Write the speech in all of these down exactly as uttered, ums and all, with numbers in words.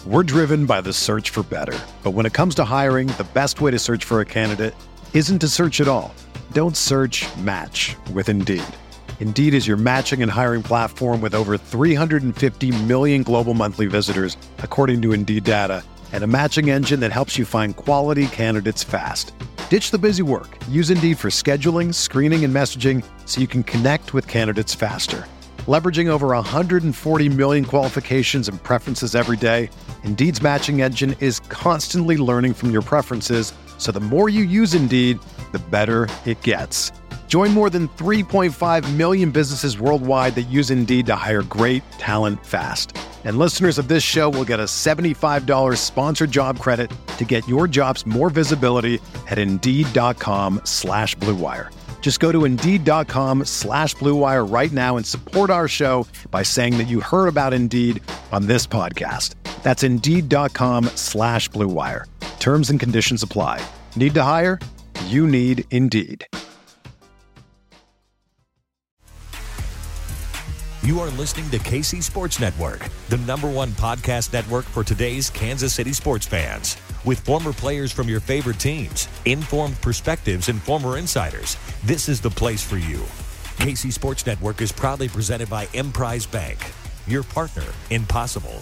We're driven by the search for better. But when it comes to hiring, the best way to search for a candidate isn't to search at all. Don't search, match with Indeed. Indeed is your matching and hiring platform with over three hundred fifty million global monthly visitors, according to Indeed data, and a matching engine that helps you find quality candidates fast. Ditch the busy work. Use Indeed for scheduling, screening, and messaging so you can connect with candidates faster. Leveraging over one hundred forty million qualifications and preferences every day, Indeed's matching engine is constantly learning from your preferences, so the more you use Indeed, the better it gets. Join more than three point five million businesses worldwide that use Indeed to hire great talent fast. And listeners of this show will get a seventy-five dollars sponsored job credit to get your jobs more visibility at Indeed.com slash Blue Wire. Just go to Indeed.com slash Blue Wire right now and support our show by saying that you heard about Indeed on this podcast. That's Indeed.com slash Blue Wire. Terms and conditions apply. Need to hire? You need Indeed. You are listening to K C Sports Network, the number one podcast network for today's Kansas City sports fans. With former players from your favorite teams, informed perspectives, and former insiders, this is the place for you. K C Sports Network is proudly presented by Emprise Bank, your partner in possible.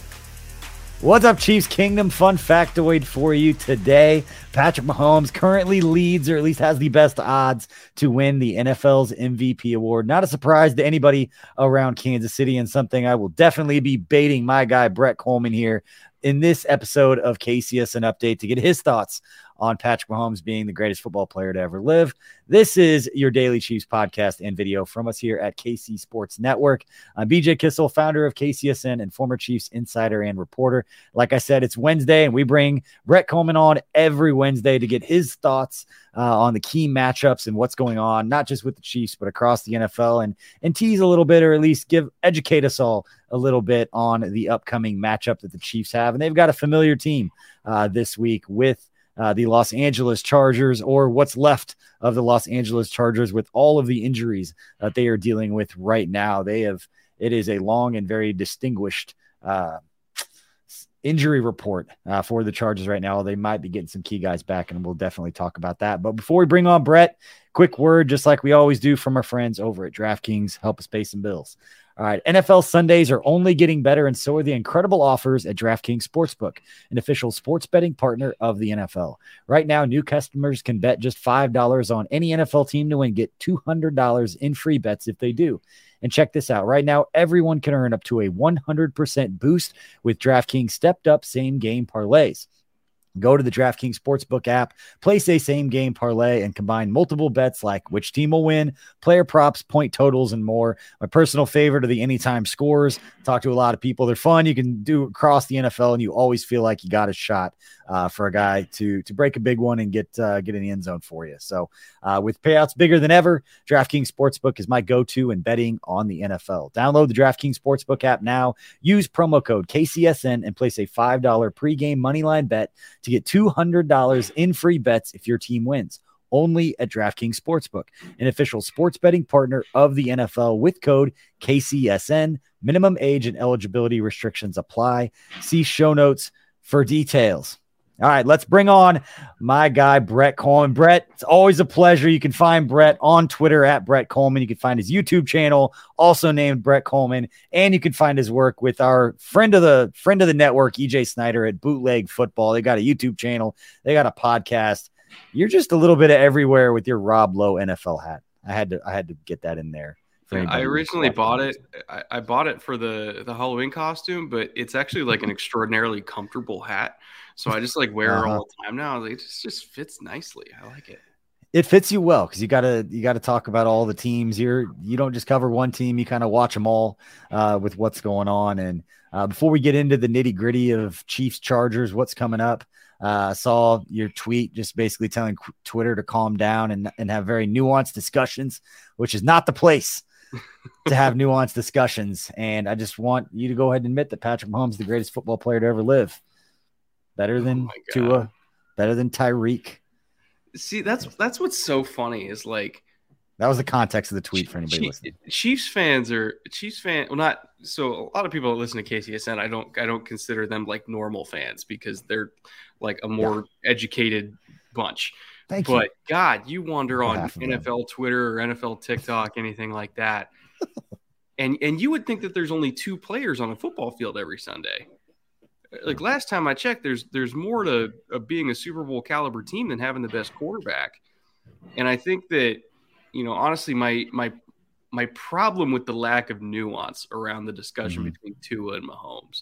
What's up, Chiefs Kingdom? Fun factoid for you today. Patrick Mahomes currently leads, or at least has the best odds to win the N F L's M V P award. Not a surprise to anybody around Kansas City, and something I will definitely be baiting my guy Brett Coleman here in this episode of K C S N Update to get his thoughts on Patrick Mahomes being the greatest football player to ever live. This is your Daily Chiefs podcast and video from us here at K C Sports Network. I'm B J Kissel, founder of K C S N and former Chiefs insider and reporter. Like I said, it's Wednesday, and we bring Brett Coleman on every Wednesday to get his thoughts uh, on the key matchups and what's going on, not just with the Chiefs, but across the N F L, and, and tease a little bit, or at least give educate us all a little bit on the upcoming matchup that the Chiefs have. And they've got a familiar team uh, this week with Uh, the Los Angeles Chargers, or what's left of the Los Angeles Chargers, with all of the injuries that they are dealing with right now. They have, it is a long and very distinguished uh, injury report uh, for the Chargers right now. They might be getting some key guys back, and we'll definitely talk about that. But before we bring on Brett, quick word, just like we always do, from our friends over at DraftKings. Help us pay some bills. All right, N F L Sundays are only getting better, and so are the incredible offers at DraftKings Sportsbook, an official sports betting partner of the N F L. Right now, new customers can bet just five dollars on any N F L team to win, get two hundred dollars in free bets if they do. And check this out. Right now, everyone can earn up to a one hundred percent boost with DraftKings stepped-up same-game parlays. Go to the DraftKings Sportsbook app, place a same-game parlay, and combine multiple bets like which team will win, player props, point totals, and more. My personal favorite are the anytime scores. Talk to a lot of people. They're fun. You can do across the N F L, and you always feel like you got a shot uh, for a guy to, to break a big one and get uh, get in the end zone for you. So uh, with payouts bigger than ever, DraftKings Sportsbook is my go-to in betting on the N F L. Download the DraftKings Sportsbook app now. Use promo code K C S N and place a five dollars pregame moneyline bet to get two hundred dollars in free bets if your team wins. Only at DraftKings Sportsbook, an official sports betting partner of the N F L, with code K C S N. Minimum age and eligibility restrictions apply. See show notes for details. All right, let's bring on my guy, Brett Coleman. Brett, it's always a pleasure. You can find Brett on Twitter at Brett Coleman. You can find his YouTube channel, also named Brett Coleman, and you can find his work with our friend of the friend of the network, E J Snyder, at Bootleg Football. They got a YouTube channel. They got a podcast. You're just a little bit of everywhere with your Rob Lowe N F L hat. I had to I had to get that in there. Yeah, I originally bought it. I, I bought it for the, the Halloween costume, but it's actually like an extraordinarily comfortable hat. So I just like wear uh-huh. it all the time now. Like, it just, just fits nicely. I like it. It fits you well because you gotta you gotta talk about all the teams. You're you don't just cover one team. You kind of watch them all uh, with what's going on. And uh, before we get into the nitty gritty of Chiefs Chargers, what's coming up? I uh, saw your tweet just basically telling Twitter to calm down and and have very nuanced discussions, which is not the place to have nuanced discussions. And I just want you to go ahead and admit that Patrick Mahomes is the greatest football player to ever live. Better than oh Tua, better than Tyreek. See, that's that's what's so funny is like That was the context of the tweet for anybody Chief, listening. Chiefs fans are Chiefs fan. Well, not so. A lot of people that listen to K C S N, I don't. I don't consider them like normal fans because they're like a more yeah. educated bunch. Thank but you. God, you wander On on N F L them. Twitter or N F L TikTok, anything like that, and and you would think that there's only two players on a football field every Sunday. Like last time I checked, there's there's more to uh, being a Super Bowl caliber team than having the best quarterback, and I think that. You know, honestly, my my my problem with the lack of nuance around the discussion mm-hmm. between Tua and Mahomes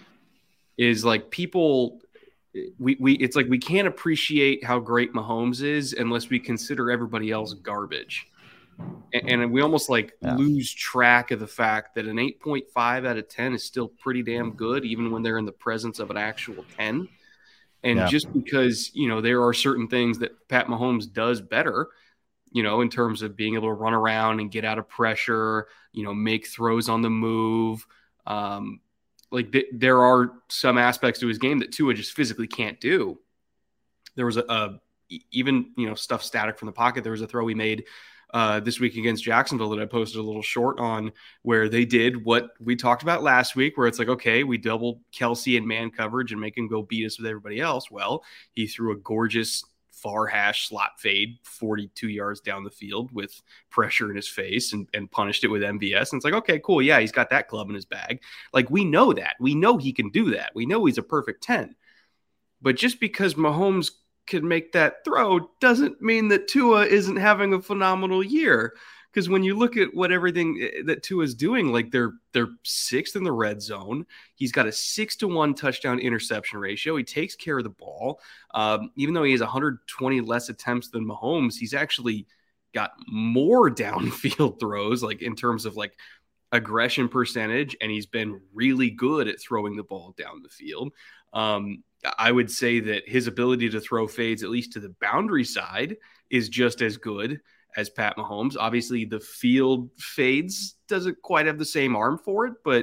is like people we we it's like we can't appreciate how great Mahomes is unless we consider everybody else garbage. And, and we almost like yeah. lose track of the fact that an eight point five out of ten is still pretty damn good, even when they're in the presence of an actual ten. And yeah. just because, you know, there are certain things that Pat Mahomes does better, you know, in terms of being able to run around and get out of pressure, you know, make throws on the move. Um, like th- there are some aspects to his game that Tua just physically can't do. There was a, a even, you know, stuff static from the pocket. There was a throw he made uh, this week against Jacksonville that I posted a little short on where they did what we talked about last week, where it's like, okay, we doubled Kelsey in man coverage and make him go beat us with everybody else. Well, he threw a gorgeous far hash slot fade forty-two yards down the field with pressure in his face and, and punished it with M V S. And it's like, okay, cool. Yeah, he's got that club in his bag. Like, we know that. We know he can do that. We know he's a perfect ten. But just because Mahomes can make that throw doesn't mean that Tua isn't having a phenomenal year. Because when you look at what everything that Tua is doing, like they're they're sixth in the red zone. He's got a six to one touchdown interception ratio. He takes care of the ball. Um, even though he has one hundred twenty less attempts than Mahomes, he's actually got more downfield throws, like in terms of like aggression percentage, and he's been really good at throwing the ball down the field. Um, I would say that his ability to throw fades, at least to the boundary side, is just as good as Pat Mahomes. Obviously, the field fades doesn't quite have the same arm for it, but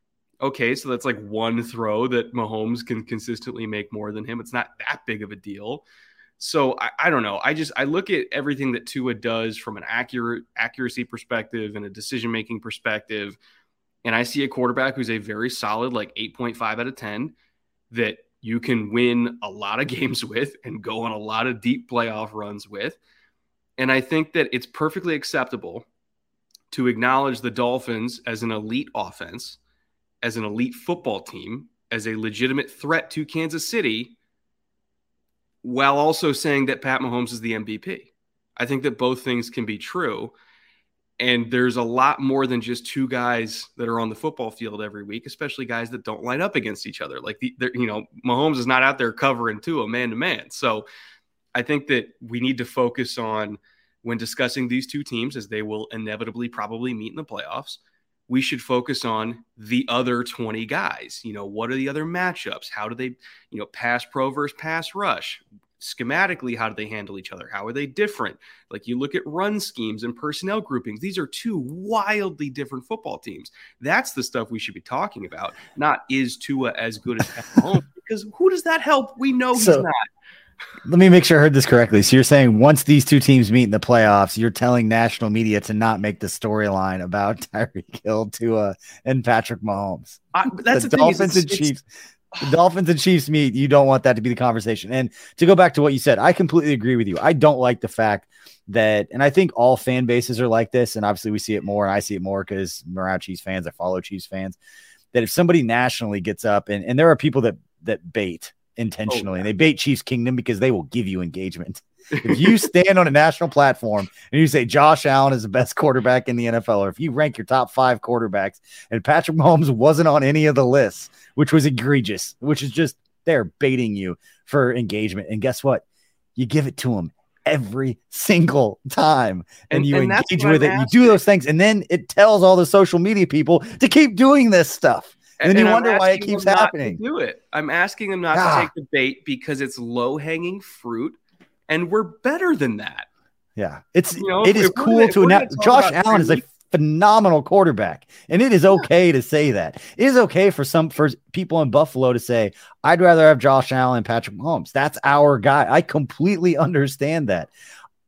okay, so that's like one throw that Mahomes can consistently make more than him. It's not that big of a deal. So I, I don't know. I just I look at everything that Tua does from an accurate accuracy perspective and a decision-making perspective, and I see a quarterback who's a very solid like eight point five out of ten that you can win a lot of games with and go on a lot of deep playoff runs with. And I think that it's perfectly acceptable to acknowledge the Dolphins as an elite offense, as an elite football team, as a legitimate threat to Kansas City, while also saying that Pat Mahomes is the M V P. I think that both things can be true. And there's a lot more than just two guys that are on the football field every week, especially guys that don't line up against each other. Like, the, you know, Mahomes is not out there covering Tua man-to-man. So I think that we need to focus on, when discussing these two teams, as they will inevitably probably meet in the playoffs, we should focus on the other twenty guys. You know, what are the other matchups? How do they, you know, pass pro versus pass rush? Schematically, how do they handle each other? How are they different? Like, you look at run schemes and personnel groupings. These are two wildly different football teams. That's the stuff we should be talking about, not is Tua as good as Pat Mahomes, because who does that help? We know he's so- not. Let me make sure I heard this correctly. So you're saying once these two teams meet in the playoffs, you're telling national media to not make the storyline about Tyreek Hill, Tua, and Patrick Mahomes. I, that's the, the Dolphins thing, and Chiefs. The Dolphins and Chiefs meet. You don't want that to be the conversation. And to go back to what you said, I completely agree with you. I don't like the fact that, and I think all fan bases are like this, and obviously we see it more, and I see it more because I'm around Chiefs fans, I follow Chiefs fans, that if somebody nationally gets up, and, and there are people that that bait intentionally, oh, yeah. and they bait Chiefs Kingdom because they will give you engagement. If you stand on a national platform and you say Josh Allen is the best quarterback in the N F L, or if you rank your top five quarterbacks and Patrick Mahomes wasn't on any of the lists, which was egregious, which is just, they're baiting you for engagement. And guess what? You give it to them every single time, and, and you and engage with I'm it. Asking. You do those things, and then it tells all the social media people to keep doing this stuff. And, and then you and wonder why it keeps happening. Do it. I'm asking them not ah. to take the bait because it's low hanging fruit, and we're better than that. Yeah, it's you know, it is cool to announce. Josh Allen is a phenomenal quarterback, and it is okay yeah. to say that. It is okay for some for people in Buffalo to say, "I'd rather have Josh Allen and Patrick Mahomes." That's our guy. I completely understand that.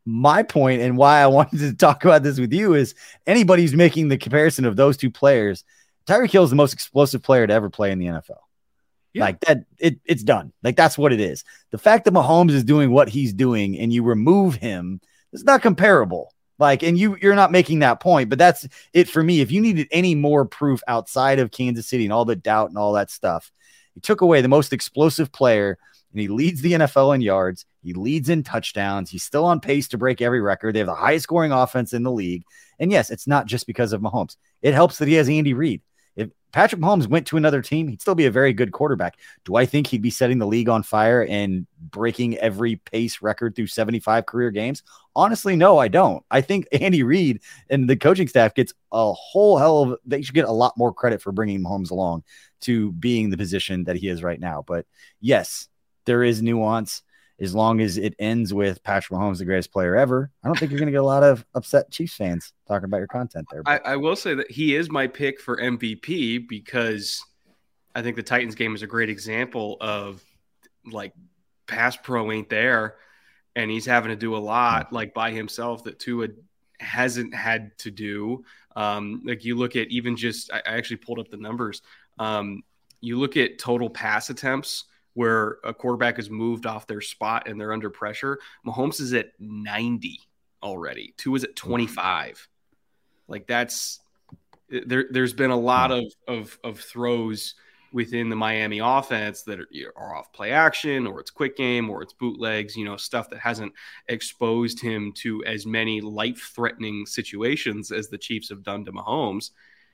my point and why I wanted to talk about this with you is anybody who's making the comparison of those two players, Tyreek Hill is the most explosive player to ever play in the N F L. Yeah. Like that, it, it's done. Like that's what it is. The fact that Mahomes is doing what he's doing and you remove him, it's not comparable. Like, and you, you're not making that point, but that's it for me. If you needed any more proof outside of Kansas City and all the doubt and all that stuff, he took away the most explosive player and he leads the N F L in yards. He leads in touchdowns. He's still on pace to break every record. They have the highest scoring offense in the league. And yes, it's not just because of Mahomes. It helps that he has Andy Reid. If Patrick Mahomes went to another team, he'd still be a very good quarterback. Do I think he'd be setting the league on fire and breaking every pace record through seventy-five career games? Honestly, no, I don't. I think Andy Reid and the coaching staff gets a whole hell of, they should get a lot more credit for bringing Mahomes along to being the position that he is right now. But yes, there is nuance. As long as it ends with Patrick Mahomes, the greatest player ever, I don't think you're going to get a lot of upset Chiefs fans talking about your content there. I, I will say that he is my pick for M V P because I think the Titans game is a great example of like pass pro ain't there and he's having to do a lot like by himself that Tua hasn't had to do. Um, like you look at even just, I, I actually pulled up the numbers. Um, you look at total pass attempts where a quarterback is moved off their spot and they're under pressure. Mahomes is at ninety already. Tua is at twenty-five. Like that's there. There's been a lot of of of throws within the Miami offense that are, are off play action, or it's quick game, or it's bootlegs. You know, stuff that hasn't exposed him to as many life threatening situations as the Chiefs have done to Mahomes.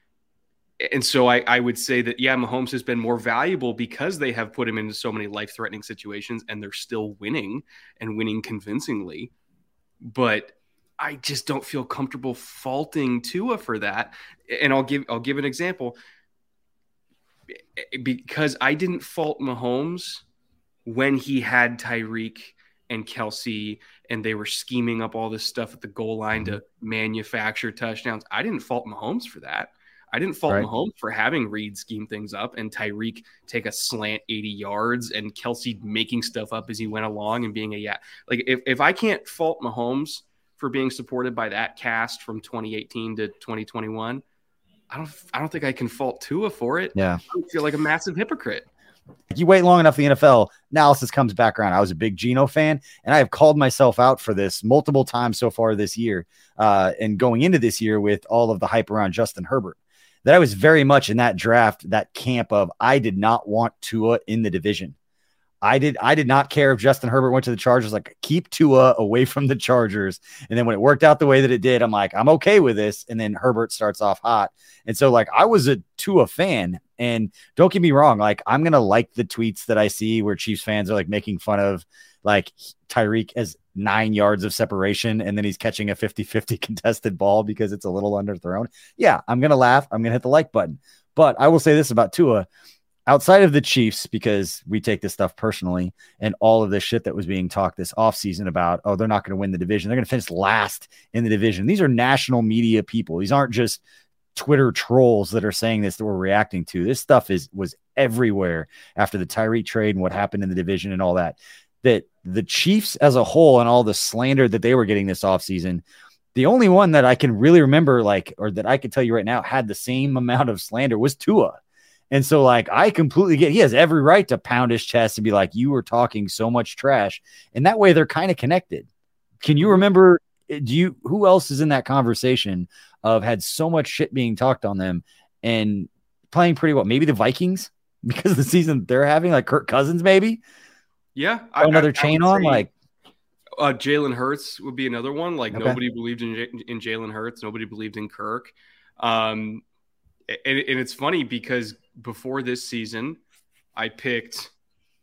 And so I, I would say that, yeah, Mahomes has been more valuable because they have put him into so many life-threatening situations and they're still winning and winning convincingly. But I just don't feel comfortable faulting Tua for that. And I'll give I'll give an example. Because I didn't fault Mahomes when he had Tyreek and Kelsey and they were scheming up all this stuff at the goal line to manufacture touchdowns. I didn't fault Mahomes for that. I didn't fault right. Mahomes for having Reid scheme things up and Tyreek take a slant eighty yards and Kelsey making stuff up as he went along and being a yeah. Like if, if I can't fault Mahomes for being supported by that cast from twenty eighteen to twenty twenty-one, I don't I don't think I can fault Tua for it. Yeah. I feel like a massive hypocrite. You wait long enough, the N F L analysis comes back around. I was a big Geno fan, and I have called myself out for this multiple times so far this year, uh, and going into this year with all of the hype around Justin Herbert. That I was very much in that draft, that camp of I did not want Tua in the division. I did I did not care if Justin Herbert went to the Chargers, like keep Tua away from the Chargers. And then when it worked out the way that it did, I'm like, I'm okay with this. And then Herbert starts off hot. And so like I was a Tua fan. And don't get me wrong, like I'm going to like the tweets that I see where Chiefs fans are like making fun of like Tyreek as nine yards of separation and then he's catching a fifty-fifty contested ball because it's a little underthrown. Yeah, I'm going to laugh. I'm going to hit the like button. But I will say this about Tua. Outside of the Chiefs, because we take this stuff personally and all of this shit that was being talked this offseason about, oh, they're not going to win the division. They're going to finish last in the division. These are national media people. These aren't just Twitter trolls that are saying this that we're reacting to. This stuff is was everywhere after the Tyreek trade and what happened in the division and all that. That the Chiefs as a whole and all the slander that they were getting this offseason, the only one that I can really remember, like, or that I can tell you right now had the same amount of slander was Tua. And so, like, I completely get, he has every right to pound his chest and be like, you were talking so much trash. And that way they're kind of connected. Can you remember, do you, who else is in that conversation of had so much shit being talked on them and playing pretty well? Maybe the Vikings because of the season they're having, like Kirk Cousins, maybe. Yeah. I, another I, chain I on, like. Uh, Jalen Hurts would be another one. Like okay. nobody believed in, in Jalen Hurts. Nobody believed in Kirk. Um, and, and it's funny because before this season, I picked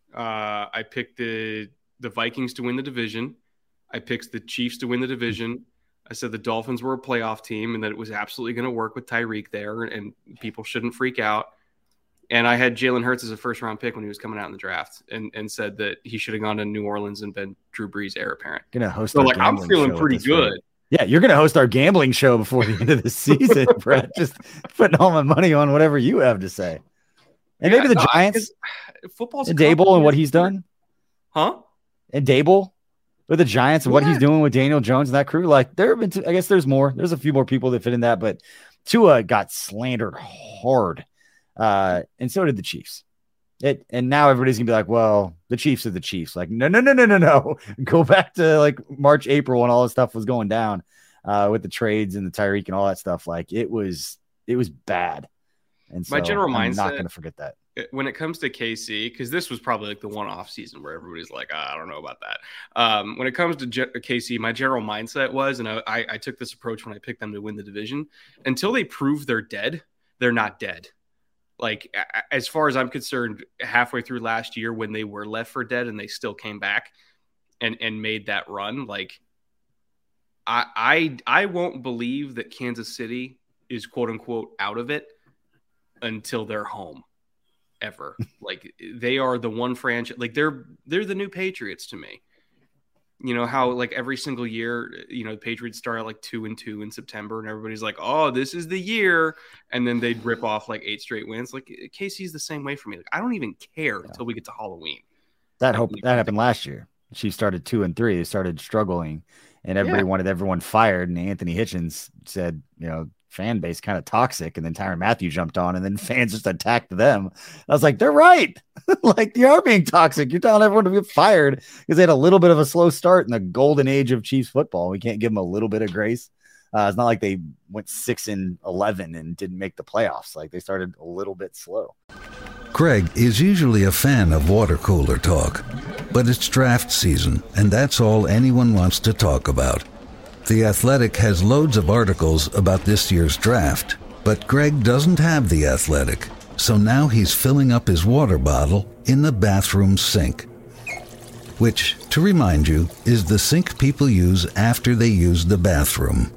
uh, I picked the the Vikings to win the division. I picked the Chiefs to win the division. I said the Dolphins were a playoff team and that it was absolutely going to work with Tyreek there and people shouldn't freak out. And I had Jalen Hurts as a first round pick when he was coming out in the draft and, and said that he should have gone to New Orleans and been Drew Brees' heir apparent. Gonna host so like I'm feeling pretty good. Week. Yeah, you're going to host our gambling show before the end of the season, Brett. Just putting all my money on whatever you have to say. And yeah, maybe the no, Giants, football's and Dable and what he's done. Huh? And Dable, with the Giants and yeah. what he's doing with Daniel Jones and that crew. Like there have been, two, I guess there's more. There's a few more people that fit in that, but Tua got slandered hard, uh, and so did the Chiefs. It and now everybody's gonna be like, well, the Chiefs are the Chiefs. Like, no, no, no, no, no, no. Go back to like March, April when all this stuff was going down uh, with the trades and the Tyreek and all that stuff. Like it was, it was bad. And so my general I'm mindset, not gonna forget that. When it comes to K C, because this was probably like the one off season where everybody's like, oh, I don't know about that. Um, when it comes to J- K C, my general mindset was, and I, I took this approach when I picked them to win the division, until they prove they're dead, they're not dead. Like, as far as I'm concerned, halfway through last year when they were left for dead and they still came back and, and made that run, like, I, I I won't believe that Kansas City is quote unquote out of it until they're home. Ever. Like they are the one franchise, like they're they're the new Patriots to me. You know how like every single year, you know, the Patriots start at like two and two in September and everybody's like, oh, this is the year. And then they'd rip off like eight straight wins. Like K C's the same way for me. Like I don't even care yeah. until we get to Halloween. That hope that happened last year. She started two and three. They started struggling and everybody yeah. wanted everyone fired. And Anthony Hitchens said, you know, fan base kind of toxic, and then Tyrann Mathieu jumped on and then fans just attacked them. I was like, they're right. Like you are being toxic. You're telling everyone to get fired because they had a little bit of a slow start in the golden age of Chiefs football. We can't give them a little bit of grace. Uh, it's not like they went six and eleven and didn't make the playoffs. Like they started a little bit slow. Greg is usually a fan of water cooler talk, but it's draft season and that's all anyone wants to talk about. The Athletic has loads of articles about this year's draft, but Greg doesn't have The Athletic, so now he's filling up his water bottle in the bathroom sink. Which, to remind you, is the sink people use after they use the bathroom.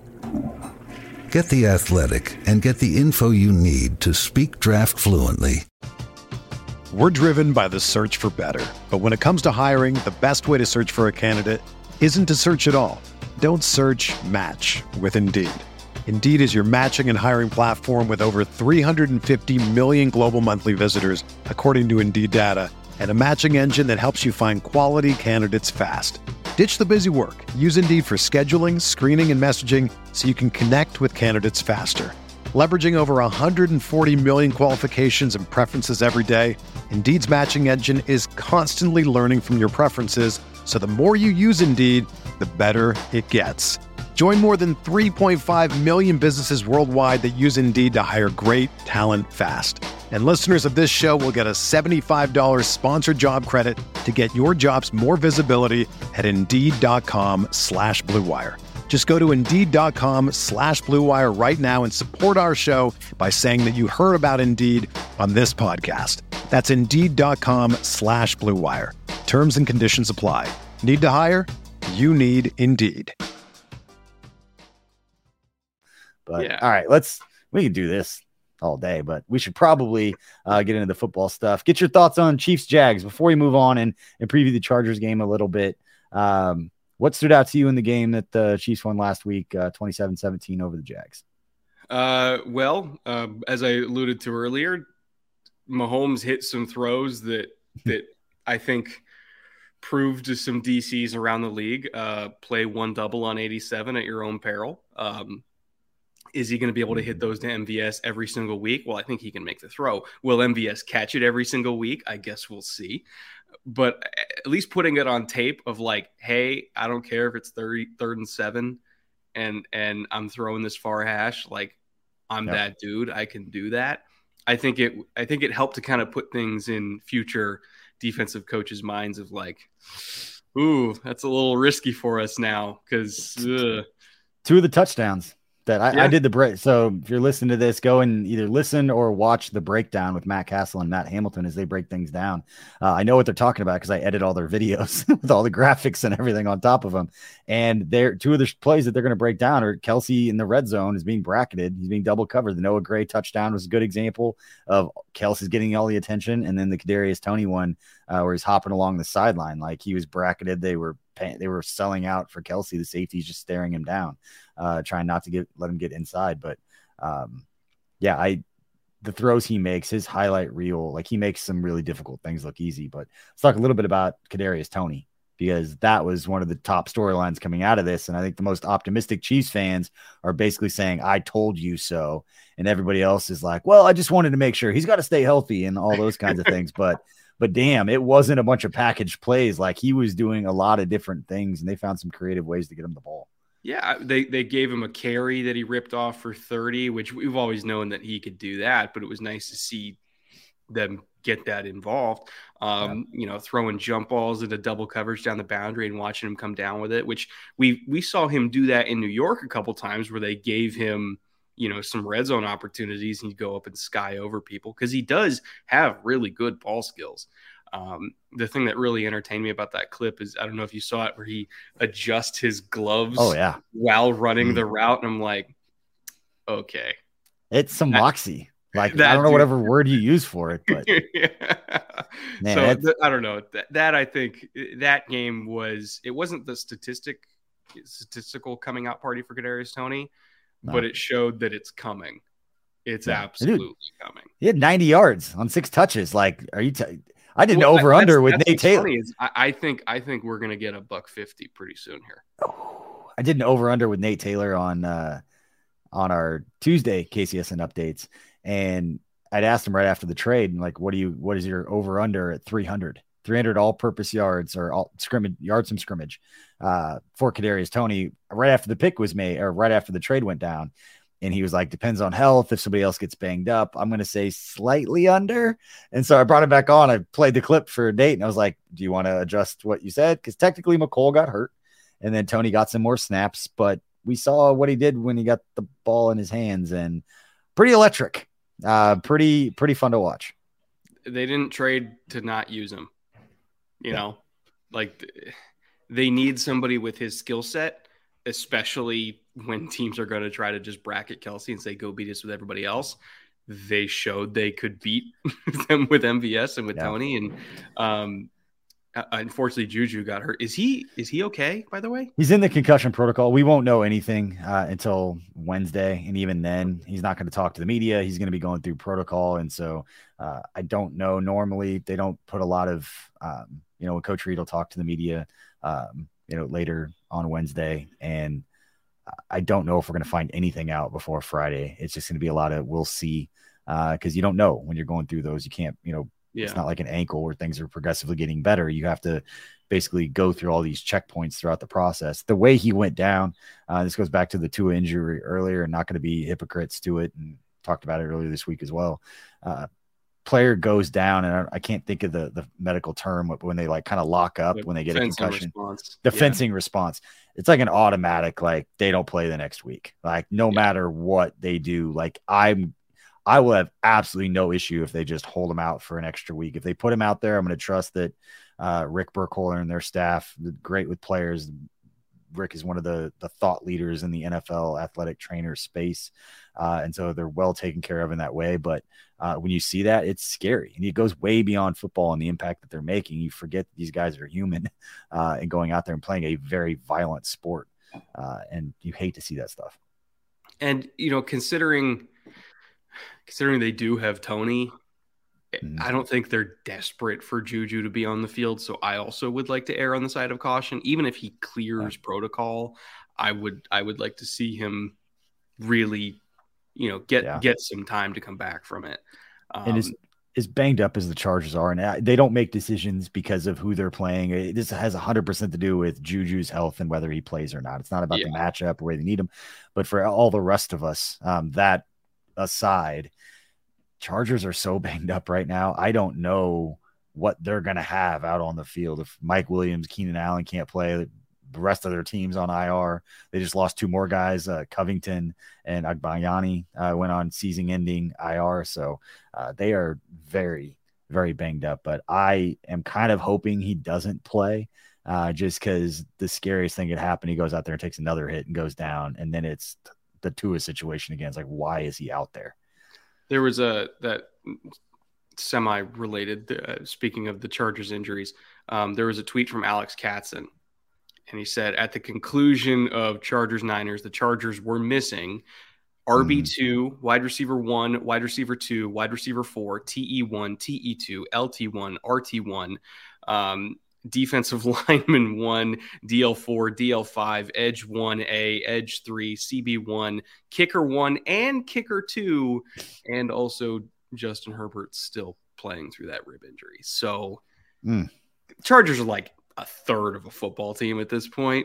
Get The Athletic and get the info you need to speak draft fluently. We're driven by the search for better, but when it comes to hiring, the best way to search for a candidate isn't to search at all. Don't search, match with Indeed. Indeed is your matching and hiring platform with over three hundred fifty million global monthly visitors, according to Indeed data, and a matching engine that helps you find quality candidates fast. Ditch the busy work. Use Indeed for scheduling, screening, and messaging so you can connect with candidates faster. Leveraging over one hundred forty million qualifications and preferences every day, Indeed's matching engine is constantly learning from your preferences, so the more you use Indeed, the better it gets. Join more than three point five million businesses worldwide that use Indeed to hire great talent fast. And listeners of this show will get a seventy-five dollars sponsored job credit to get your jobs more visibility at Indeed.com slash Blue Wire. Just go to Indeed.com slash Blue Wire right now and support our show by saying that you heard about Indeed on this podcast. That's Indeed.com slash Blue Wire. Terms and conditions apply. Need to hire? You need Indeed. But yeah. All right, let's, we can do this all day, but we should probably uh, get into the football stuff. Get your thoughts on Chiefs Jags before we move on and, and preview the Chargers game a little bit. Um, What stood out to you in the game that the Chiefs won last week, uh, twenty-seven seventeen over the Jags? Uh, well, uh, as I alluded to earlier, Mahomes hit some throws that that I think proved to some D Cs around the league. Uh, play one double on eighty-seven at your own peril. Um, is he going to be able to hit those to M V S every single week? Well, I think he can make the throw. Will M V S catch it every single week? I guess we'll see. But at least putting it on tape of like, hey, I don't care if it's thirty, third and seven and and I'm throwing this far hash, like I'm yep. that dude. I can do that. I think it I think it helped to kind of put things in future defensive coaches' minds of like, ooh, that's a little risky for us now because two of the touchdowns that I, yeah. I did the break. So if you're listening to this, go and either listen or watch the breakdown with Matt Castle and Matt Hamilton as they break things down. Uh, I know what they're talking about because I edit all their videos with all the graphics and everything on top of them. And they're two of the plays that they're going to break down are Kelsey in the red zone is being bracketed. He's being double covered. The Noah Gray touchdown was a good example of Kelsey's getting all the attention. And then the Kadarius Toney one uh, where he's hopping along the sideline. Like he was bracketed. They were They were selling out for Kelsey. The safety's just staring him down, uh, trying not to get let him get inside. But um, yeah, I the throws he makes, his highlight reel, like he makes some really difficult things look easy. But let's talk a little bit about Kadarius Toney because that was one of the top storylines coming out of this. And I think the most optimistic Chiefs fans are basically saying, I told you so. And everybody else is like, well, I just wanted to make sure he's got to stay healthy and all those kinds of things. But, but damn, it wasn't a bunch of packaged plays. Like, he was doing a lot of different things, and they found some creative ways to get him the ball. Yeah, they, they gave him a carry that he ripped off for thirty, which we've always known that he could do that, but it was nice to see them get that involved. Um, yeah. You know, throwing jump balls into double coverage down the boundary and watching him come down with it, which we we saw him do that in New York a couple times, where they gave him, you know, some red zone opportunities and he'd go up and sky over people, because he does have really good ball skills. Um, the thing that really entertained me about that clip is, I don't know if you saw it, where he adjusts his gloves oh, yeah. while running mm. the route. And I'm like, okay. It's some that, moxie. Like, that, I don't know whatever word you use for it, but yeah. man, so th- I don't know that, that I think that game was, it wasn't the statistic statistical coming out party for Kadarius Toney, no. but it showed that it's coming. It's yeah. absolutely Dude, coming. He had ninety yards on six touches. Like, are you t- I did an well, over that, under with Nate Taylor. Is, I, I think I think we're gonna get a buck fifty pretty soon here. Oh, I did an over under with Nate Taylor on uh, on our Tuesday K C S N updates, and I'd asked him right after the trade, and like, what do you what is your over under at three hundred? three hundred all purpose yards or all scrimmage yards from scrimmage uh, for Kadarius Toney right after the pick was made, or right after the trade went down. And he was like, depends on health. If somebody else gets banged up, I'm going to say slightly under. And so I brought him back on. I played the clip for a date, and I was like, do you want to adjust what you said? Because technically McColl got hurt, and then Toney got some more snaps. But we saw what he did when he got the ball in his hands, and pretty electric, uh, pretty, pretty fun to watch. They didn't trade to not use him. You yeah. know, like they need somebody with his skill set, especially when teams are going to try to just bracket Kelsey and say, go beat us with everybody else. They showed they could beat them with M V S and with yeah. Toney. And um, unfortunately, Juju got hurt. Is he, is he okay, by the way? He's in the concussion protocol. We won't know anything uh, until Wednesday. And even then, he's not going to talk to the media. He's going to be going through protocol. And so uh, I don't know. Normally, they don't put a lot of, um, you know, when Coach Reed will talk to the media, um, you know, later on Wednesday. And I don't know if we're going to find anything out before Friday. It's just going to be a lot of, we'll see. Uh, cause you don't know when you're going through those, you can't, you know, yeah. it's not like an ankle where things are progressively getting better. You have to basically go through all these checkpoints throughout the process. The way he went down, uh, this goes back to the Tua injury earlier, and not going to be hypocrites to it. And talked about it earlier this week as well. Uh, player goes down, and I, I can't think of the the medical term, but when they like kind of lock up the when they get a concussion, response. the yeah. fencing response. It's like an automatic, like they don't play the next week. Like no yeah. matter what they do, like I'm, I will have absolutely no issue if they just hold him out for an extra week. If they put him out there, I'm going to trust that uh, Rick Burkholder and their staff, great with players. Rick is one of the the thought leaders in the N F L athletic trainer space. Uh, and so they're well taken care of in that way. But uh, when you see that, it's scary. And it goes way beyond football and the impact that they're making. You forget that these guys are human uh, and going out there and playing a very violent sport. Uh, and you hate to see that stuff. And, you know, considering considering they do have Toney, mm-hmm. I don't think they're desperate for Juju to be on the field. So I also would like to err on the side of caution. Even if he clears yeah. protocol, I would I would like to see him really, you know, get yeah. get some time to come back from it. Um, and as, as banged up as the Chargers are, and they don't make decisions because of who they're playing. This has one hundred percent to do with Juju's health and whether he plays or not. It's not about yeah. the matchup or where they need him. But for all the rest of us, um, that aside, Chargers are so banged up right now. I don't know what they're going to have out on the field. If Mike Williams, Keenan Allen can't play, the rest of their team's on I R. They just lost two more guys, uh, Covington and Agbayani uh, went on season-ending I R. So uh, they are very, very banged up. But I am kind of hoping he doesn't play uh, just because the scariest thing could happen. He goes out there and takes another hit and goes down, and then it's the Tua situation again. It's like, why is he out there? There was a that semi-related, uh, speaking of the Chargers injuries, um, there was a tweet from Alex Katzen, and he said, at the conclusion of Chargers-Niners, the Chargers were missing R B two, mm. wide receiver one, wide receiver two, wide receiver four, T E one, T E two, L T one, R T one. Um, defensive lineman one, D L four, D L five, edge one A, edge three, C B one, kicker one, and kicker two, and also Justin Herbert still playing through that rib injury. So mm. Chargers are like a third of a football team at this point.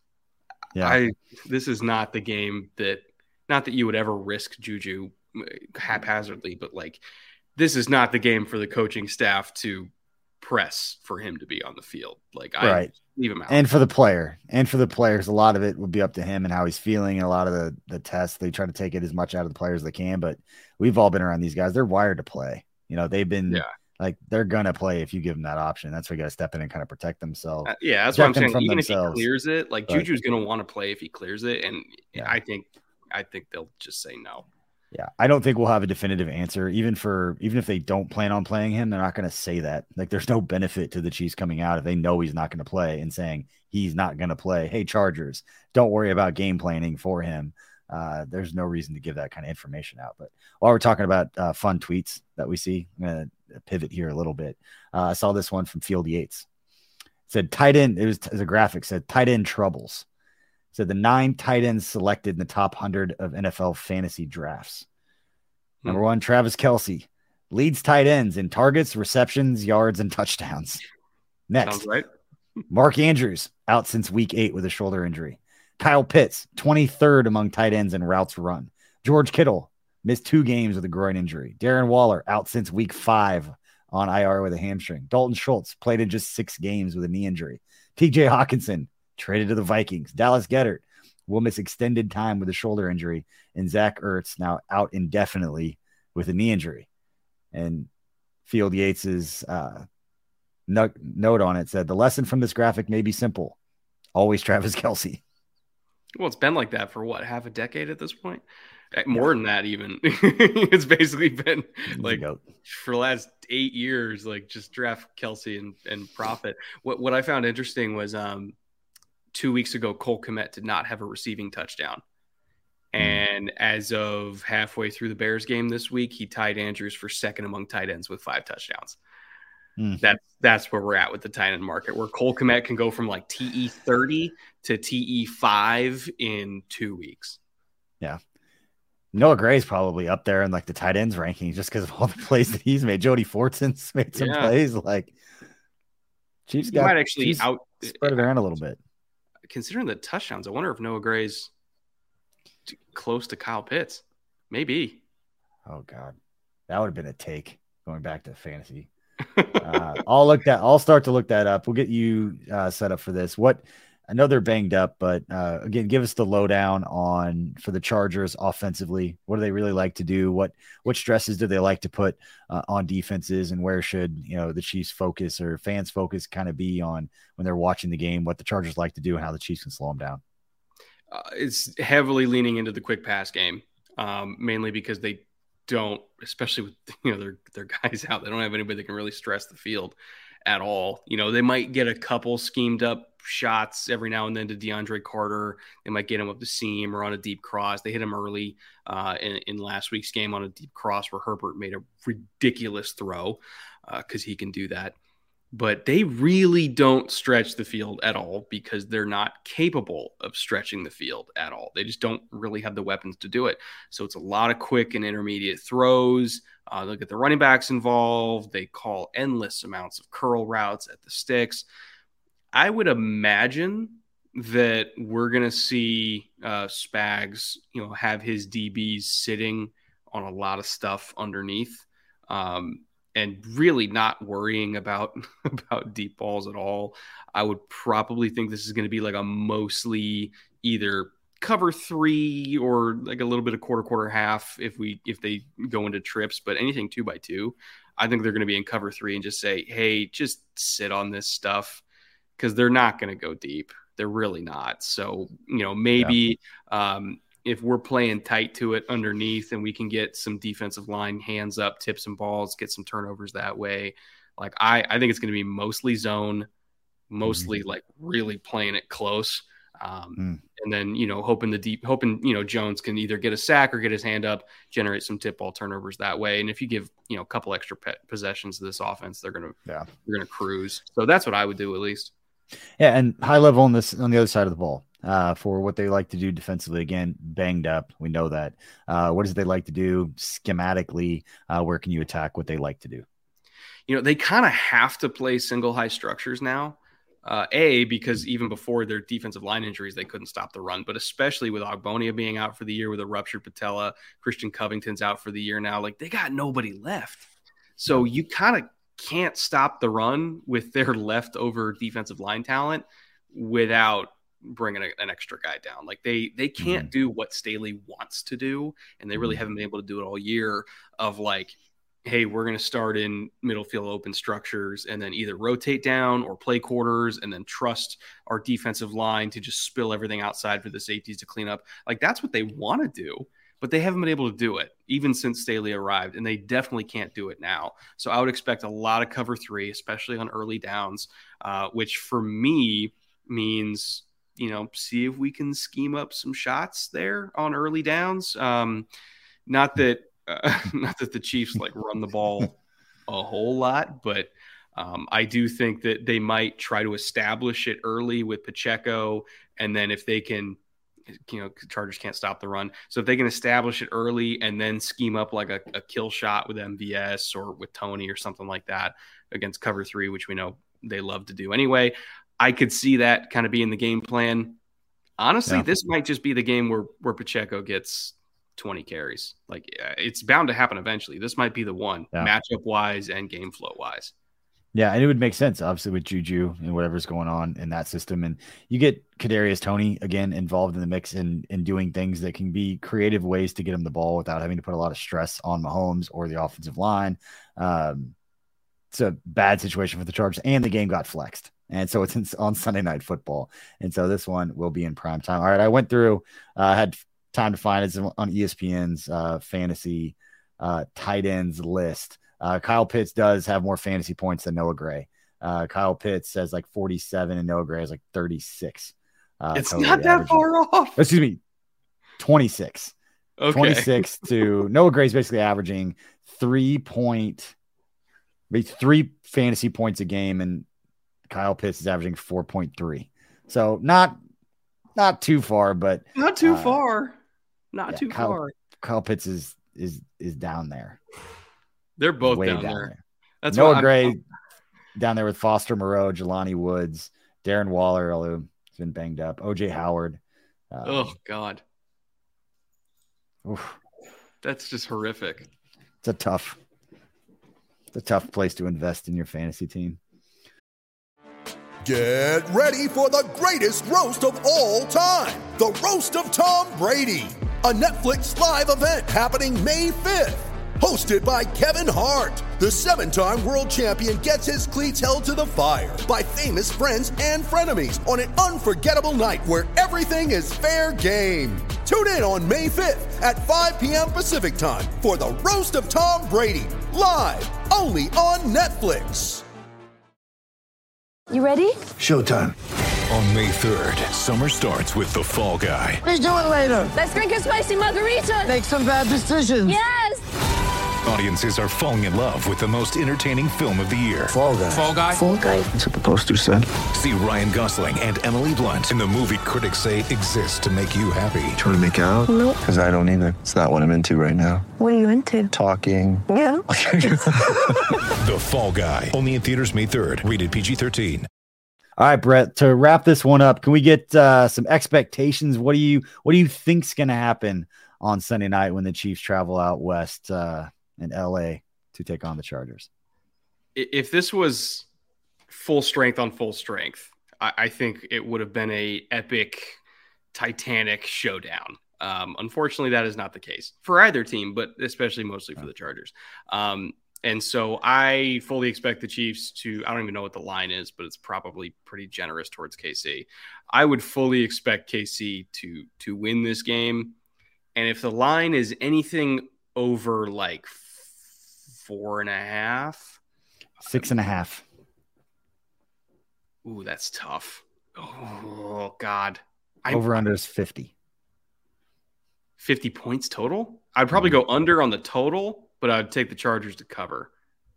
Yeah. I this is not the game that not that you would ever risk Juju haphazardly, but like this is not the game for the coaching staff to press for him to be on the field. Like I right. leave him out. And for the player, and for the players, a lot of it will be up to him and how he's feeling. And a lot of the the tests, they try to take it as much out of the players as they can. But we've all been around these guys; they're wired to play. You know, they've been. Yeah. Like they're gonna play if you give them that option. That's why you got to step in and kind of protect themselves. Uh, yeah, that's what I'm saying. Even themselves. If he clears it, like but, Juju's gonna want to play if he clears it, and yeah. I think, I think they'll just say no. Yeah, I don't think we'll have a definitive answer. Even for even if they don't plan on playing him, they're not gonna say that. Like, there's no benefit to the Chiefs coming out if they know he's not gonna play and saying he's not gonna play. Hey, Chargers, don't worry about game planning for him. Uh, there's no reason to give that kind of information out. But while we're talking about uh, fun tweets that we see, I'm going to pivot here a little bit. Uh, I saw this one from Field Yates. It said tight end. It was, it was a graphic said tight end troubles. It said the nine tight ends selected in the top one hundred of N F L fantasy drafts. Hmm. Number one, Travis Kelce leads tight ends in targets, receptions, yards, and touchdowns. Next, sounds right. Mark Andrews out since week eight with a shoulder injury. Kyle Pitts, twenty-third among tight ends in routes run. George Kittle missed two games with a groin injury. Darren Waller out since week five on I R with a hamstring. Dalton Schultz played in just six games with a knee injury. T J Hawkinson traded to the Vikings. Dallas Goedert will miss extended time with a shoulder injury. And Zach Ertz now out indefinitely with a knee injury. And Field Yates's uh, no- note on it said, the lesson from this graphic may be simple. Always Travis Kelce. Well, it's been like that for what, half a decade at this point? More yeah. than that, even. It's basically been like for the last eight years, like just draft Kelce and, and profit. What what I found interesting was um, two weeks ago, Cole Kmet did not have a receiving touchdown. Mm. And as of halfway through the Bears game this week, he tied Andrews for second among tight ends with five touchdowns. Mm. That's that's where we're at with the tight end market, where Cole Kmet can go from like T E thirty to T E five in two weeks. Yeah. Noah Gray's probably up there in like the tight ends ranking just because of all the plays that he's made. Jody Fortson's made some yeah. plays. Like Chiefs got might actually Chiefs out spread it around a little bit. Considering the touchdowns, I wonder if Noah Gray's close to Kyle Pitts. Maybe. Oh God, that would have been a take going back to fantasy. uh, I'll look that. I'll start to look that up. We'll get you uh, set up for this. What I know they're banged up, but uh, again, give us the lowdown on for the Chargers offensively. What do they really like to do? What what stresses do they like to put uh, on defenses, and where should you know the Chiefs focus or fans focus kind of be on when they're watching the game? What the Chargers like to do and how the Chiefs can slow them down. Uh, it's heavily leaning into the quick pass game, um, mainly because they don't, especially with you know their their guys out. They don't have anybody that can really stress the field at all. You know, they might get a couple schemed up shots every now and then to DeAndre Carter. They might get him up the seam or on a deep cross. They hit him early uh, in, in last week's game on a deep cross where Herbert made a ridiculous throw because uh, he can do that. But they really don't stretch the field at all because they're not capable of stretching the field at all. They just don't really have the weapons to do it. So it's a lot of quick and intermediate throws. Uh, they'll get the running backs involved. They call endless amounts of curl routes at the sticks. I would imagine that we're going to see uh, Spags, you know, have his D Bs sitting on a lot of stuff underneath. Um, and really not worrying about, about deep balls at all. I would probably think this is going to be like a mostly either cover three or like a little bit of quarter, quarter half if we if they go into trips, but anything two by two, I think they're going to be in cover three and just say, hey, just sit on this stuff because they're not going to go deep. They're really not. So, you know, maybe yeah. um, if we're playing tight to it underneath and we can get some defensive line hands up, tips and balls, get some turnovers that way. Like I, I think it's going to be mostly zone, mostly mm-hmm. like really playing it close. Um, mm. And then, you know, hoping the deep, hoping, you know, Jones can either get a sack or get his hand up, generate some tip ball turnovers that way. And if you give, you know, a couple extra pet possessions to this offense, they're going to, yeah, they're going to cruise. So that's what I would do at least. Yeah. And high level on this, on the other side of the ball, uh, for what they like to do defensively. Again, banged up. We know that. Uh, what is it they like to do schematically? Uh, where can you attack what they like to do? You know, they kind of have to play single high structures now. Uh, A, because even before their defensive line injuries, they couldn't stop the run, but especially with Ogbonia being out for the year with a ruptured patella, Christian Covington's out for the year now, like they got nobody left. So you kind of can't stop the run with their leftover defensive line talent without bringing a, an extra guy down. Like they, they can't mm-hmm. do what Staley wants to do. And they really mm-hmm. haven't been able to do it all year of like, hey, we're going to start in middle field open structures and then either rotate down or play quarters and then trust our defensive line to just spill everything outside for the safeties to clean up. Like that's what they want to do, but they haven't been able to do it even since Staley arrived, and they definitely can't do it now. So I would expect a lot of cover three, especially on early downs, uh, which for me means, you know, see if we can scheme up some shots there on early downs. Um, not that, Uh, not that the Chiefs like run the ball a whole lot, but um, I do think that they might try to establish it early with Pacheco. And then if they can, you know, Chargers can't stop the run. So if they can establish it early and then scheme up like a, a kill shot with M V S or with Tony or something like that against cover three, which we know they love to do anyway, I could see that kind of being the game plan. Honestly, yeah. This might just be the game where, where Pacheco gets twenty carries. Like it's bound to happen eventually. This might be the one, yeah. matchup wise and game flow wise. Yeah, and it would make sense, obviously, with Juju and whatever's going on in that system. And you get Kadarius Toney again involved in the mix and in, in doing things that can be creative ways to get him the ball without having to put a lot of stress on Mahomes or the offensive line. Um, it's a bad situation for the Chargers, and the game got flexed. And so it's in, on Sunday Night Football. And so this one will be in prime time. All right, I went through, uh, had time to find it on E S P N's uh, fantasy uh, tight ends list. Uh, Kyle Pitts does have more fantasy points than Noah Gray. Uh, Kyle Pitts says like forty-seven and Noah Gray has like thirty-six. Uh, it's not that averaging. Far off. Excuse me, twenty-six. Okay. twenty-six to Noah Gray's basically averaging three point, three fantasy points a game, and Kyle Pitts is averaging four point three. So not not too far, but not too uh, far. Not yeah, too Kyle, far. Kyle Pitts is is is down there. They're both Way down, down there. there. That's Noah Gray I'm, down there with Foster Moreau, Jelani Woods, Darren Waller, although he's been banged up. O J Howard. Um, oh God, oof. That's just horrific. It's a tough, it's a tough place to invest in your fantasy team. Get ready for the greatest roast of all time, the Roast of Tom Brady, a Netflix live event happening May fifth. Hosted by Kevin Hart, the seven-time world champion gets his cleats held to the fire by famous friends and frenemies on an unforgettable night where everything is fair game. Tune in on May fifth at five p.m. Pacific time for the Roast of Tom Brady, live only on Netflix. You ready? Showtime. On May third, summer starts with The Fall Guy. Let's do it later. Let's drink a spicy margarita. Make some bad decisions. Yes. Audiences are falling in love with the most entertaining film of the year. Fall Guy. Fall Guy. Fall Guy. That's what the poster said. See Ryan Gosling and Emily Blunt in the movie critics say exists to make you happy. Trying to make it out? Nope. Because I don't either. It's not what I'm into right now. What are you into? Talking. Yeah. The Fall Guy. Only in theaters May third. Rated P G thirteen. All right, Brett, to wrap this one up, can we get uh, some expectations? What do you what do you think's going to happen on Sunday night when the Chiefs travel out west uh, in L A to take on the Chargers? If this was full strength on full strength, I, I think it would have been a epic, titanic showdown. Um, unfortunately, that is not the case for either team, but especially mostly for the Chargers. Um, And so I fully expect the Chiefs to, I don't even know what the line is, but it's probably pretty generous towards K C. I would fully expect K C to, to win this game. And if the line is anything over like four and a half, six and a half. Ooh, that's tough. Oh God. Over under is fifty. fifty points total? I'd probably go under on the total, but I'd take the Chargers to cover,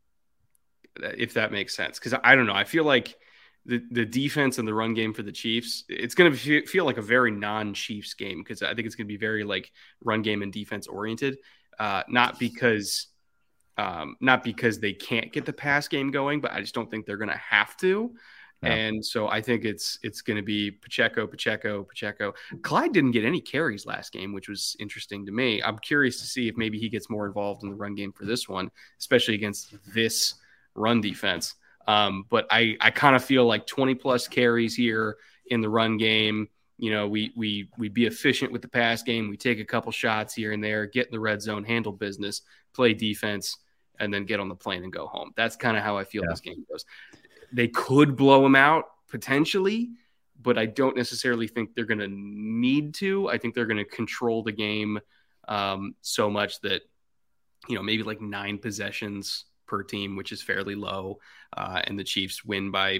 if that makes sense. Because I don't know. I feel like the, the defense and the run game for the Chiefs, it's going to feel like a very non-Chiefs game because I think it's going to be very like run game and defense oriented. Uh, not because um, not because they can't get the pass game going, but I just don't think they're going to have to. Yeah. And so I think it's it's going to be Pacheco, Pacheco, Pacheco. Clyde didn't get any carries last game, which was interesting to me. I'm curious to see if maybe he gets more involved in the run game for this one, especially against this run defense. Um, but I, I kind of feel like twenty plus carries here in the run game. You know, we we we be efficient with the pass game. We take a couple shots here and there, get in the red zone, handle business, play defense, and then get on the plane and go home. That's kind of how I feel yeah. this game goes. They could blow them out potentially, but I don't necessarily think they're going to need to. I think they're going to control the game um, so much that, you know, maybe like nine possessions per team, which is fairly low, uh, and the Chiefs win by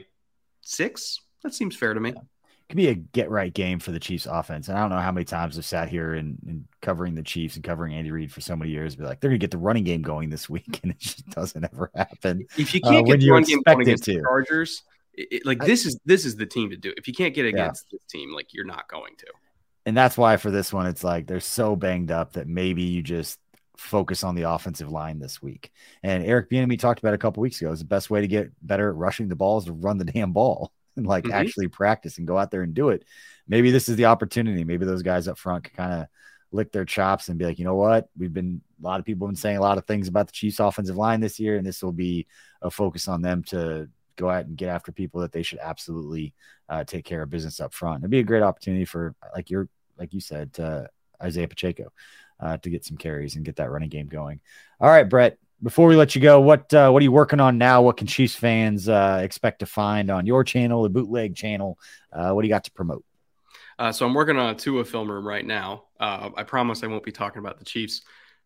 six. That seems fair to me. Yeah. It could be a get-right game for the Chiefs offense. And I don't know how many times I've sat here and, and covering the Chiefs and covering Andy Reid for so many years, but like they're going to get the running game going this week, and it just doesn't ever happen. If you can't uh, get the run game going against the Chargers, it, it, like I, this is this is the team to do. If you can't get against yeah. this team, like you're not going to. And that's why for this one, it's like they're so banged up that maybe you just focus on the offensive line this week. And Eric Bieniemy talked about a couple weeks ago is the best way to get better at rushing the ball is to run the damn ball. And like mm-hmm. actually practice and go out there and do it. Maybe this is the opportunity. Maybe those guys up front can kind of lick their chops and be like, you know what? We've been, a lot of people have been saying a lot of things about the Chiefs offensive line this year, and this will be a focus on them to go out and get after people that they should absolutely uh, take care of business up front. It'd be a great opportunity for, like you're, like you said, uh, Isaiah Pacheco uh, to get some carries and get that running game going. All right, Brett. Before we let you go, what uh, what are you working on now? What can Chiefs fans uh, expect to find on your channel, the Bootleg channel? Uh, what do you got to promote? Uh, so I'm working on a Tua film room right now. Uh, I promise I won't be talking about the Chiefs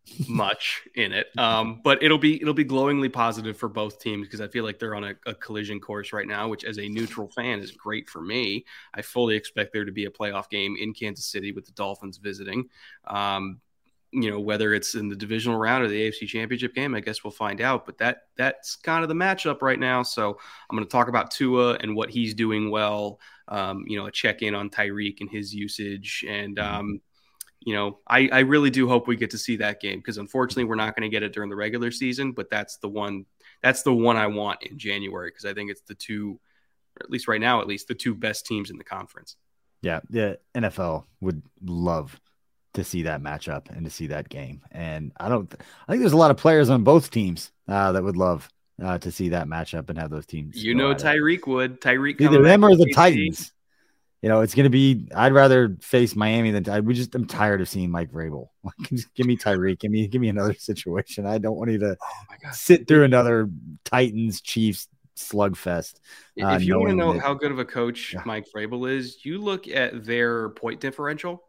much in it, um, but it'll be it'll be glowingly positive for both teams because I feel like they're on a, a collision course right now, which as a neutral fan is great for me. I fully expect there to be a playoff game in Kansas City with the Dolphins visiting. Um, You know, whether it's in the divisional round or the A F C Championship game, I guess we'll find out. But that that's kind of the matchup right now. So I'm going to talk about Tua and what he's doing well. Um, you know, a check in on Tyreek and his usage. And, um, you know, I, I really do hope we get to see that game because unfortunately we're not going to get it during the regular season. But that's the one that's the one I want in January because I think it's the two, or at least right now, at least the two best teams in the conference. Yeah, the N F L would love to see that matchup and to see that game. And I don't, I think there's a lot of players on both teams uh, that would love uh, to see that matchup and have those teams. You know, Tyreek would. Tyreek, either them or the Titans. You know, it's going to be, I'd rather face Miami than I we just, I'm tired of seeing Mike Vrabel. Just give me Tyreek. Give me, give me another situation. I don't want you to oh sit through another Titans Chiefs slugfest. Uh, if you want to know that, how good of a coach yeah. Mike Vrabel is, you look at their point differential.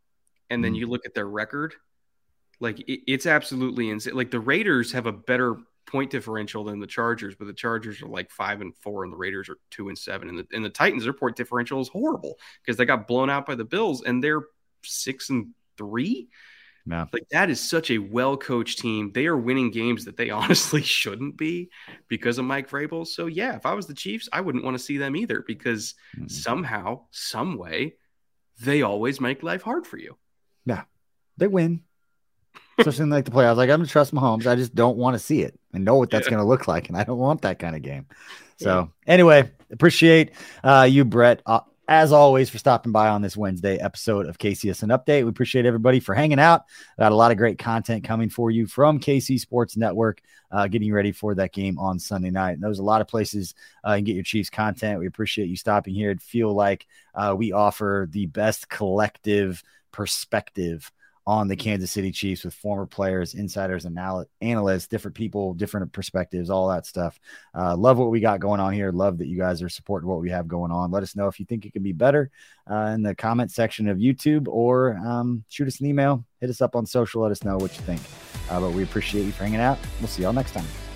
And then you look at their record, like it, it's absolutely insane. Like the Raiders have a better point differential than the Chargers, but the Chargers are like five and four, and the Raiders are two and seven. And the and the Titans, their point differential is horrible because they got blown out by the Bills, and they're six and three. Yeah. Like that is such a well coached team. They are winning games that they honestly shouldn't be because of Mike Vrabel. So yeah, if I was the Chiefs, I wouldn't want to see them either because mm-hmm. somehow, some way, they always make life hard for you. Yeah, they win. Especially in like the playoffs. Like I'm gonna trust Mahomes. I just don't want to see it and know what that's yeah. gonna look like, and I don't want that kind of game. So yeah. anyway, appreciate uh, you, Brett, uh, as always, for stopping by on this Wednesday episode of K C S N Update. We appreciate everybody for hanging out. Got a lot of great content coming for you from K C Sports Network, uh, getting ready for that game on Sunday night. And there's a lot of places uh, you can get your Chiefs content. We appreciate you stopping here. It feel like uh, we offer the best collective perspective on the Kansas City Chiefs with former players, insiders, anal- analysts, different people, different perspectives, all that stuff. Uh, love what we got going on here. Love that you guys are supporting what we have going on. Let us know if you think it could be better uh, in the comment section of YouTube or um, shoot us an email, hit us up on social. Let us know what you think. Uh, but we appreciate you for hanging out. We'll see y'all next time.